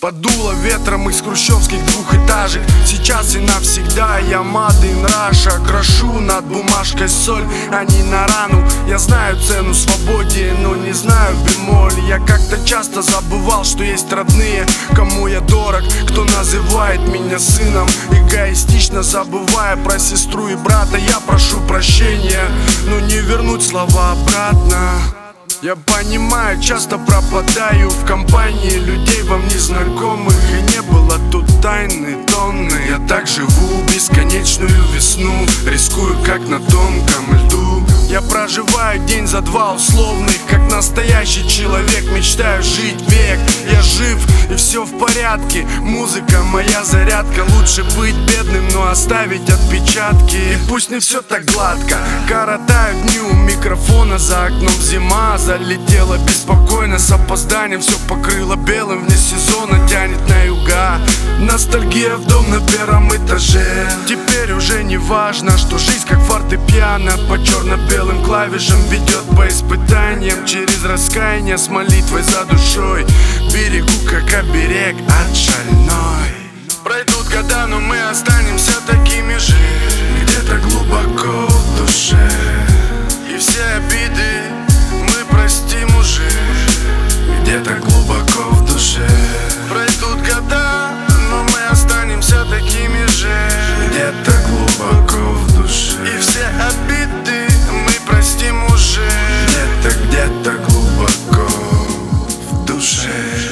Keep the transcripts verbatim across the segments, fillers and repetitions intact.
Подуло ветром из хрущевских двухэтажек. Сейчас и навсегда я Мадын Раша. Крошу над бумажкой соль, а не на рану. Я знаю цену свободе, но не знаю бемоль. Я как-то часто забывал, что есть родные, кому я дорог, кто называет меня сыном. Эгоистично забывая про сестру и брата, я прошу прощения, но не вернуть слова обратно. Я понимаю, часто пропадаю в компании людей вам незнакомых, и не было тут тайны тонны. Я так живу бесконечную весну, рискую как на тонком льду. Я проживаю день за два условных, как настоящий человек, мечтаю жить век. Я жив и все в порядке, музыка моя зарядка. Лучше быть бедным, но оставить отпечатки. И пусть не все так гладко, коротаю дни у микрофона. За окном зима залетела беспокойно, с опозданием все покрыло белым. Вне сезона тянет на юга, ностальгия в дом на первом этаже. Теперь уже не важно, что жизнь как фортепиано по черно-белым клавишам ведет по испытаниям. Через раскаяние с молитвой за душой берегу как оберег от шальной. Пройдут года, но мы останемся такими же, где-то глубоко в душе. И все обиды мы простим уже, где-то глубоко в душе. Пройдут года, но мы останемся такими же, где-то глубоко в душе. И все обиды мы простим уже, где-то, где-то глубоко в душе.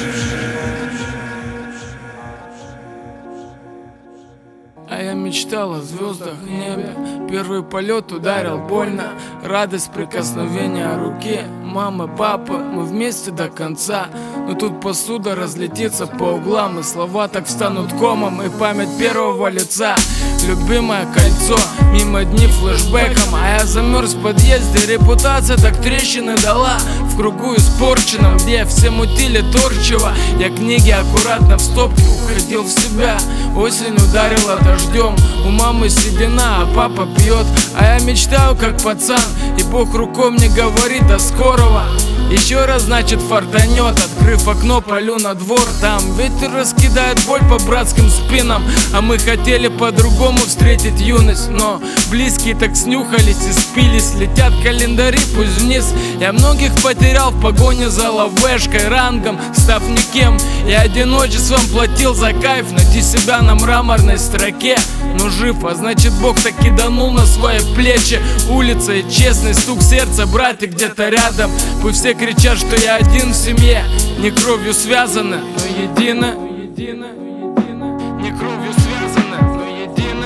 А я мечтал о звездах в небе. Первый полет ударил больно. Радость прикосновения руки мамы, папы, мы вместе до конца. Но тут посуда разлетится по углам, и слова так встанут комом, и память первого лица. Любимое кольцо, мимо дни флешбеком. А я замерз в подъезде, репутация так трещины дала. В кругу испорченном, где все мутили торчево. Я книги аккуратно в стопке уходил в себя. Осень ударила дождем, у мамы седина, а папа пьет. А я мечтаю как пацан, и Бог рукой мне говорит до скорого. Еще раз, значит, фартанет. Открыв окно, полю на двор. Там ветер раскидает боль по братским спинам. А мы хотели по-другому встретить юность, но близкие так снюхались и спились. Летят календари, пусть вниз. Я многих потерял в погоне за лавешкой, рангом, став никем. Я одиночеством платил за кайф, найти себя на мраморной строке. Но жив, а значит Бог так киданул на свои плечи. Улица и честный стук сердца, братья где-то рядом. Пусть все кричат, что я один в семье. Не кровью связаны, но едино. Не кровью связаны, но едино.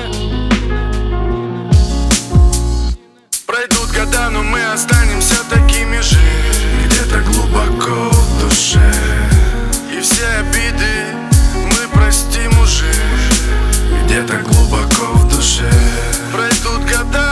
Пройдут года, но мы останемся такими же, где-то глубоко в душе. И все обиды мы простим уже, где-то глубоко в душе. Пройдут года,